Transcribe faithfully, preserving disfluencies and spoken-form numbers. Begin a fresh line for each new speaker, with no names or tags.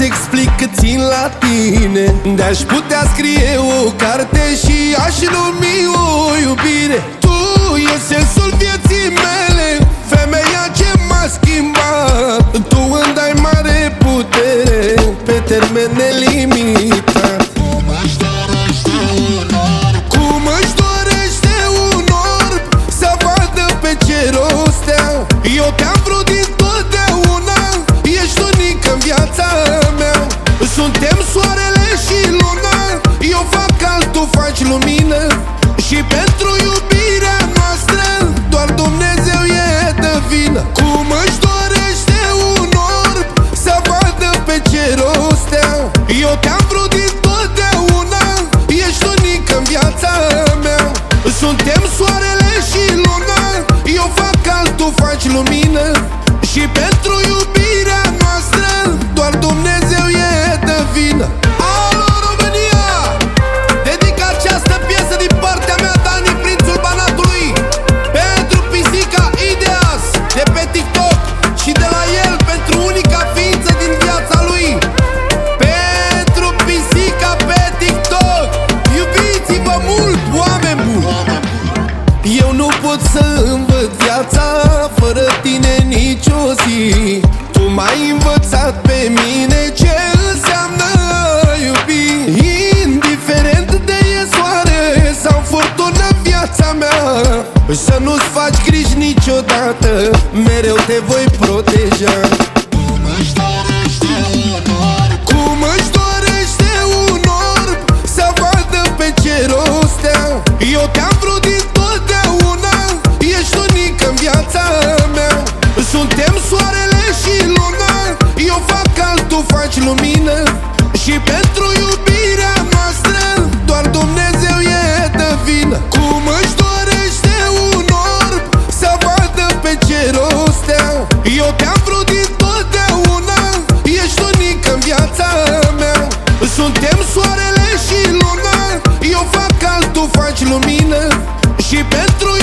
explic cât țin la tine. De-aș putea scrie o carte și aș numi o iubire. Tu e sensul vieții mele, femeia ce m-a schimbat. Tu îmi dai mare putere pe termen nelimitat. Cum își dorește un orb să vadă pe cer o stea. Eu te-am vrut dintotdeauna, ești unică-n viața mea. Suntem soarele și luna, eu fac cald, tu faci lumină. Și pentru iubirea noastră doar Dumnezeu e de vină. Cum își dorește un orb să vadă pe cer o stea. Eu te-am vrut dintotdeauna, ești unică-n viața mea. Suntem soarele și luna, eu fac cald, tu faci lumină. Și pentru iubirea noastră doar Dumnezeu e de vină. Alo România! Dedic această piesă din partea mea, Dani, prințul Banatului, pentru pisica Ideas de pe TikTok și de la el pentru unica ființă din viața lui. Pentru pisica pe TikTok, iubiți-vă mult, oameni buni! Eu nu pot să învăț viața fără tine nici o zi. Tu m-ai învățat pe mine ce înseamnă a iubi. Indiferent de e soare sau furtună viața mea, să nu-ți faci griji niciodată, mereu te voi proteja. Cum își dorește un orb să vadă pe cer o stea. Eu te-am vrut dintotdeauna, ești unică-n viața mea. Suntem soarele și luna, eu fac cald, tu faci lumină. Și pentru iubirea noastră doar Dumnezeu e de vină. Cum își dorește un orb să vadă pe cer o stea. Eu te-am vrut dintotdeauna, ești unică-n viața mea. Suntem soarele și luna, eu fac cald, tu faci lumină. Și pentru